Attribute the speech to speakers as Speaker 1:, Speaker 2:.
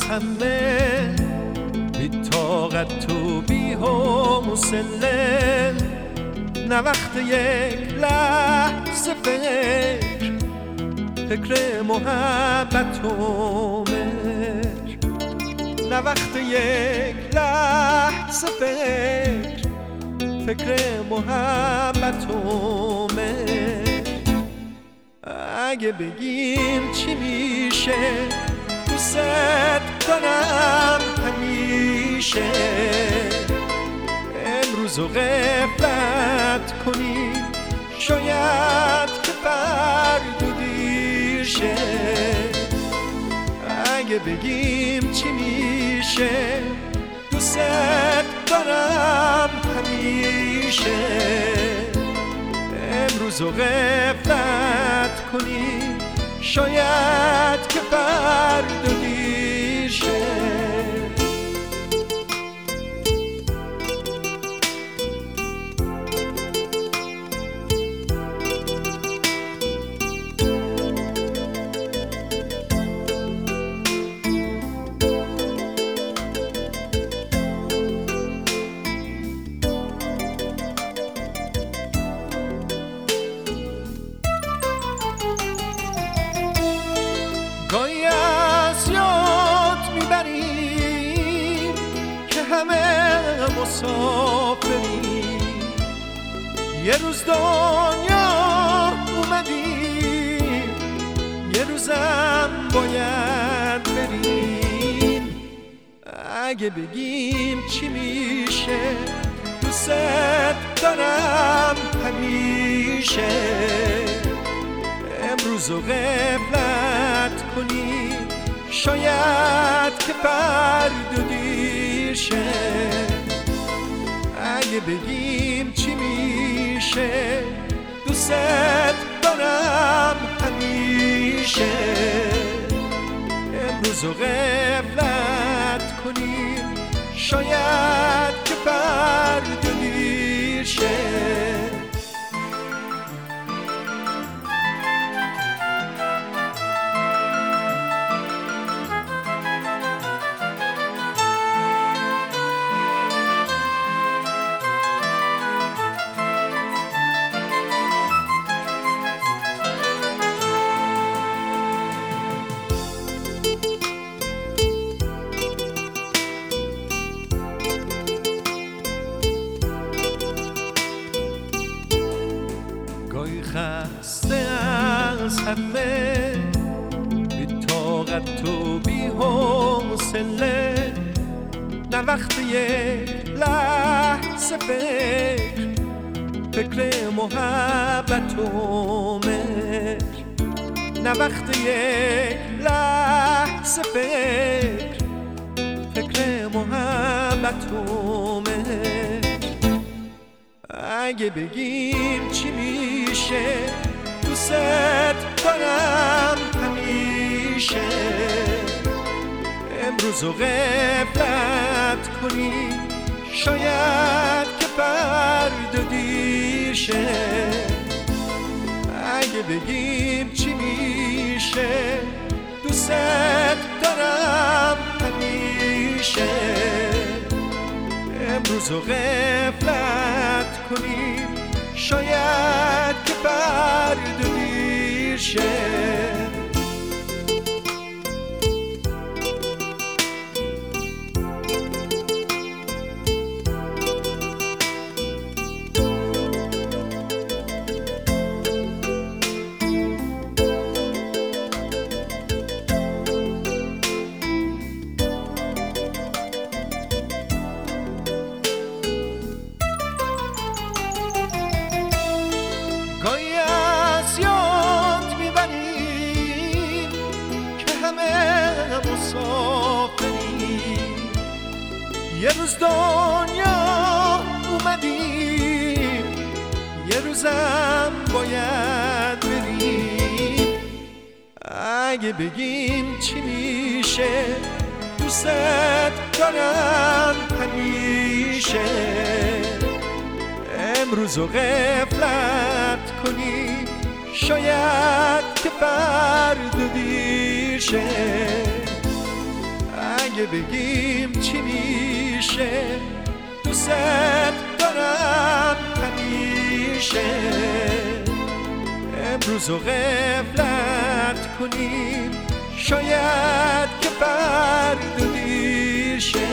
Speaker 1: همه بی طاقت و بی حوصله، نه وقت یک لحظه فکر محبت و مهر، نه وقت یک لحظه فکر محبت و مهر. اگه بگیم چی میشه، دوست دارم همیشه، امروز رو غفلت کنی، شاید که فردا دیر شه. اگه بگیم چی میشه، دوست دارم همیشه، امروز رو غفلت کنی، شاید که فردا دیر شه. گاهی از یاد میبریم که همه مسافریم، یه روز دنیا اومدیم، یه روزم باید بریم. اگه بگیم چی میشه، دوست دارم همیشه، امروز رو غفلت کنی، شاید که فردا دیر شه. اگه بگیم چی میشه، دوست دارم همیشه، امروز رو غفلت کنی، شاید که فردا دیر شه. گاهی خسته از همه، بی طاقت و بی حوصله، نه وقت یک لحظه فکر محبت و مهر، نه وقت یک لحظه فکر محبت و مهر. اگه بگیم چی میشه، دوست دارم همیشه، امروز رو غفلت کنی، شاید که فردا دیر شه. اگه بگیم چی میشه، دوست دارم همیشه، امروز رو غفلت کنیم، شاید که فردا دیر شه. گاهی از یاد میبریم که همه مسافریم، یه روز دنیا اومدیم، یه روزم باید بریم. اگه بگیم چی میشه، دوست دارم همیشه، امروز رو غفلت کنی، شاید که فردا دیر شه. دیگه بگیم چی میشه؟ دوست دارم همیشه. امروز رو غفلت کنیم، شاید که فردا دیر شه.